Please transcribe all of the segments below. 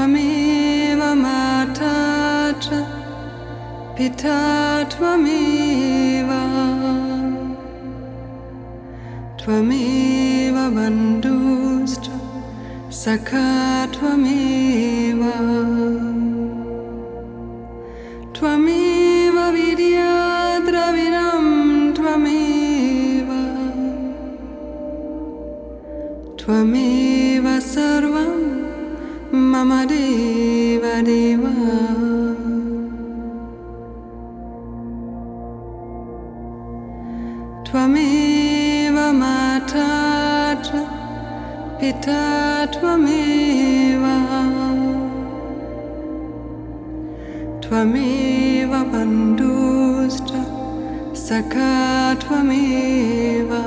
Tvameva Mata cha Pita Tvameva Tvameva Bandhuscha Sakha Tvameva Tvameva Vidya Dravinam Tvameva Tvameva Sarvam Mama Deva Deva Tvameva Mata cha Pita Tvameva Tvameva Bandhuscha Sakha Tvameva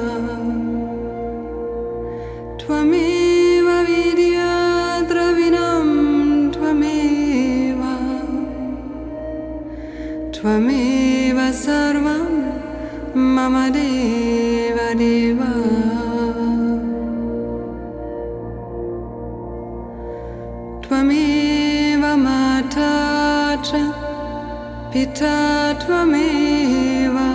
Tvameva Vidya Dravinam Tvameva Tvameva Sarvam Mama Deva Deva Tvameva Mata cha Pita Tvameva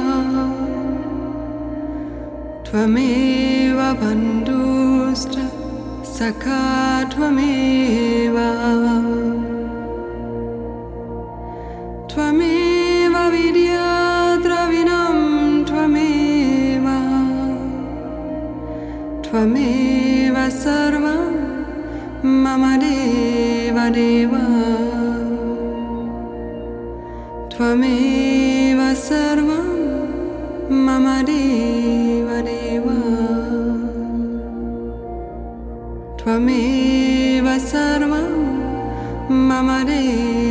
Tvameva Bandhuscha Sakha Tvameva Tvameva Vidya Dravinam Tvameva Tvameva Sarvam Mama Deva Deva Tvameva Sarvam Mama Deva Deva Tvameva Sarvam Mama Deva